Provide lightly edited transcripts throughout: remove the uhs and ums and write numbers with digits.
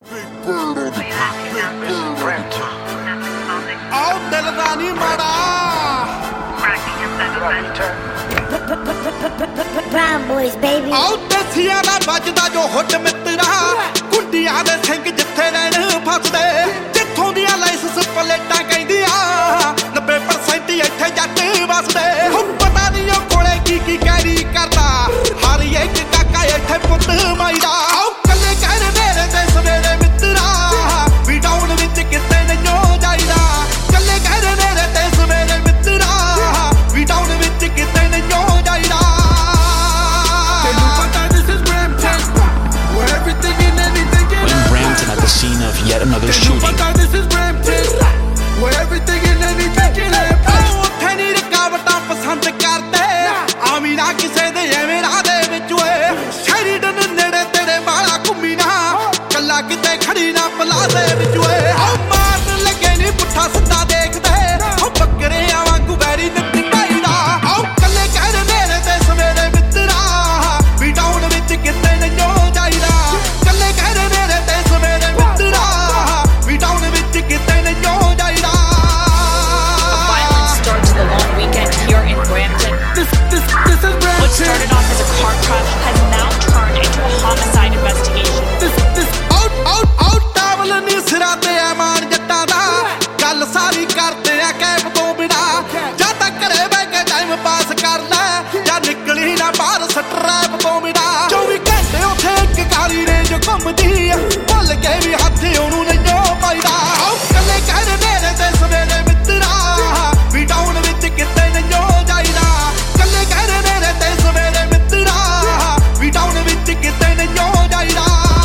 आओ दिल दा नी माड़ा Brown boys, baby. आओ दसिया दा बजदा जो हुट मित्रा कुंडियां दे सिंह जिथे रहन फसदे जिथों दियां लाइसेंस प्लेटां कहंदियां 90% इत्थे जट वसदे हुण पता नहीं ओ कोले की कैरी करदा हर एक काका इत्थे पुੱਤ माईदा आओ कल्ले कर मेरे ते सवेरे मित्रा भी डाउन विच किते नहीं जाईदा कल्ले कर मेरे ते सवेरे मित्रा भी डाउन विच किते नहीं जाईदा Brampton at the scene of yet another shooting. This is Brampton, where everything and anything can happen. ਉੱਥੇ ਨਹੀਂ ਰੁਕਾਵਟਾਂ ਪਸੰਦ ਕਰਦੇ ਆਵੀਂ ਨਾ ਕਿਸੇ ਦੇ ਐਵੇਂ ਰਾਹ ਦੇ ਵਿੱਚ ਓਏ ਸ਼ੈਰੀਡਨ ਨੇੜੇ ਤੇਰੇ ਵਾਲਾ ਘੁੰਮੀ ਨਾ ਕੱਲਾ ਕਿਤੇ ਖੜੀ ਨਾ ਪਲਾਜ਼ੇ ਵਿੱਚ ਓਏ ਆਹ ਮਾਰਨ ਲੱਗੇ ਨਹੀਂ ਪੁੱਠਾ ਸਿੱਧਾ ਦੇਖਦੇ ਉਹ ਬੱਕਰਿਆਂ ਵਾਂਗੂ ਵੈਰੀ ਨਿੱਤੀ ਪਾਈਦਾ ਆਹ ਕੱਲੇ ਕਹਿ ਮੇਰੇ ਤੇ ਸਵੇਰੇ ਮਿੱਤਰਾ ਵੀ ਡਾਊਨ ਵਿੱਚ ਕਿਤੇ ਨਹੀਂ ਜਾਈਦਾ ਕੱਲੇ ਕਹਿ ਮੇਰੇ ਤੇ ਸਵੇਰੇ ਮਿੱਤਰਾ ਵੀ ਡਾਊਨ ਵਿੱਚ ਕਿਤੇ ਨਹੀਂ ਜਾਈਦਾ Violence starts the long weekend here in Brampton. This is Brampton. What started off as a car crash has now turned into a homicide investigation. This out towel ਨੀ ਸਿਰਾਂ ਤੇ ਐ ਮਾਨ ਜੱਟਾਂ ਦਾ ਗੱਲ ਸਾਰੀ ਕਰਦੇ ਆ ਕੈਬ ਤੋਂ ਬਿਨਾ ਜਾਂ ਤਾਂ ਘਰੇ ਬਹਿ ਕੇ ਟਾਈਮ ਪਾਸ ਕਰ ਲੈ ਜਾਂ ਨਿਕਲੀ ਨਾ ਬਾਹਰ ਸਟਰੈਪ ਤੋਂ ਬਿਨਾ 24 ਘੰਟੇ ਉੱਥੇ ਇੱਕ ਕਾਲੀ ਰੇਂਜ ਘੁੰਮਦੀ ਭੁੱਲ ਕੇ ਵੀ ਹੱਥ ਉਹਨੂੰ ਨਹੀਂ ਪਾਈਦਾ ਕੱਲੇ ਕਹਿ ਮੇਰੇ ਤੇ ਸਵੇਰੇ ਮਿੱਤਰਾ ਵੀ ਡਾਊਨ ਵਿੱਚ ਕਿਤੇ ਨਹੀਂ ਜਾਈਦਾ ਕੱਲੇ ਕਹਿ ਮੇਰੇ ਤੇ ਸਵੇਰੇ ਮਿੱਤਰਾ ਵੀ ਡਾਊਨ ਵਿੱਚ ਕਿਤੇ ਨਹੀਂ ਜਾਈਦਾ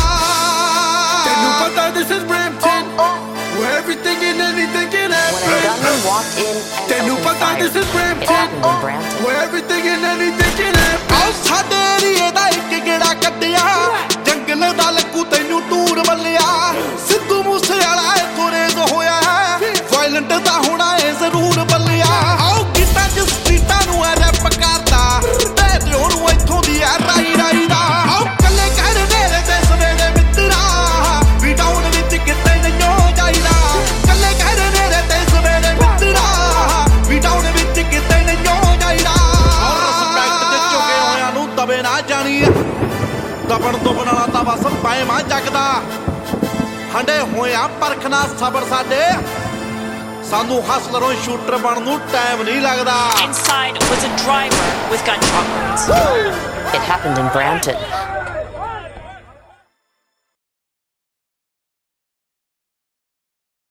This is Brampton, where everything and anything can happen. When a gunman walked in and opened fire, This is it Brampton, happened in Brampton. where everything and anything can happen. ਆਹ ਸਾਡੇ ਏਰੀਏ ਦਾ ਇੱਕ ਗੇੜਾ ਕੱਢਿਆ ਜੰਗਲ ਦਾ ਲੱਕੂ ਤੈਨੂੰ ਟੂਰ ਵੱਲਿਆ ਸਿੱਧੂ ਮੂਸੇ ਵਾਲਾ ਇੱਥੋਂ ਰੇਜ਼ ਹੋਇਆ ਹੈ ਵਾਇਲੈਂਟ ਦਾ ਹੋਣਾ ਏ ਜ਼ਰੂਰ ਬੱਲਿਆ ਆਓ ਗੀਤਾਂ ਚ ਸਟਰੀਟਾਂ ਨੂੰ ਐ ਰੈਪ ਕਰਦਾ ਤੇ ਉਹਨੂੰ ਇੱਥੋਂ ਦੀ ਐ ਰਾਈ ਦਾ ਆਓ ਕੱਲੇ ਕਹਿ ਮੇਰੇ ਤੇ ਸਵੇਰੇ ਮਿੱਤਰਾ ਵੀ ਡਾਊਨ ਵਿੱਚ ਕਿਤੇ ਨਹੀਂ ਜਾਈਦਾ ਕੱਲੇ ਕਹਿ ਮੇਰੇ ਤੇ ਸਵੇਰੇ ਮਿੱਤਰਾ ਵੀ ਡਾਊਨ ਵਿੱਚ ਕਿਤੇ ਨਹੀਂ ਜਾਈਦਾ ਔਰ ਰਿਸਪੈਕਟ ਤੇ ਝੁਕੇ ਹੋਇਆਂ ਨੂੰ ਦਬੇ ਨਾ ਜਾਣੀ ਦਬਣ ਦੁਬਣ ਵਾਲਾ ਤਾਂ ਬਸ ਪੈਮਾ ਜਗਦਾ ਹੰਡੇ ਹੋਇਆਂ ਪਰਖਣਾ ਸਬਰ ਸਾਡੇ ਸਾਨੂੰ ਹਸਲਰੋਂ ਸ਼ੂਟਰ ਬਣਨ ਨੂੰ ਟਾਈਮ ਨਹੀਂ ਲੱਗਦਾ Inside was a driver with gunshot wounds. It happened in Brampton.